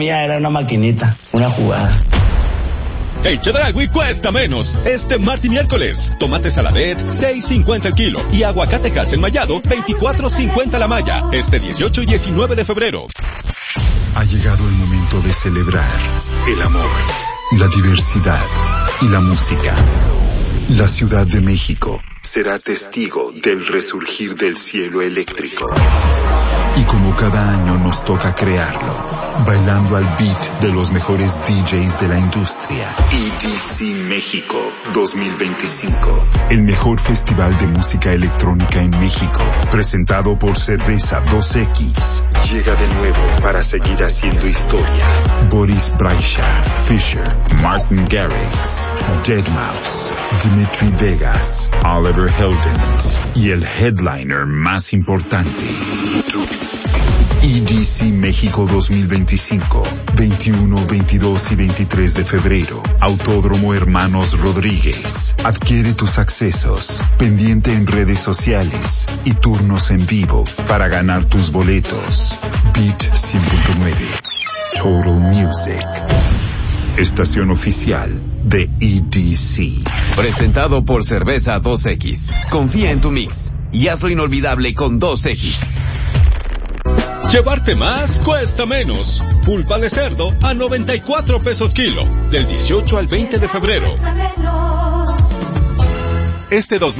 Mía era una maquinita, una jugada. El Chedraui cuesta menos. Este martes y miércoles. Tomate saladet, 6.50 el kilo. Y aguacate enmayado, 24.50 la malla. Este 18 y 19 de febrero. Ha llegado el momento de celebrar el amor, la diversidad y la música. La Ciudad de México será testigo del resurgir del cielo eléctrico. Y como cada año nos toca crearlo, bailando al beat de los mejores DJs de la industria. EDC México 2025. El mejor festival de música electrónica en México, presentado por Cerveza 2X. Llega de nuevo para seguir haciendo historia. Boris Brejcha, Fisher, Martin Garrix, Deadmau5, Dimitri Vegas, Oliver Heldens y el headliner más importante, EDC México 2025, 21, 22 y 23 de febrero, Autódromo Hermanos Rodríguez. Adquiere tus accesos, pendiente en redes sociales y turnos en vivo para ganar tus boletos. Beat 100.9, Total Music. Estación oficial de EDC. Presentado por Cerveza 2X. Confía en tu mix y hazlo inolvidable con 2X. Llevarte más cuesta menos. Pulpa de cerdo a 94 pesos kilo. Del 18 al 20 de febrero. Este 2000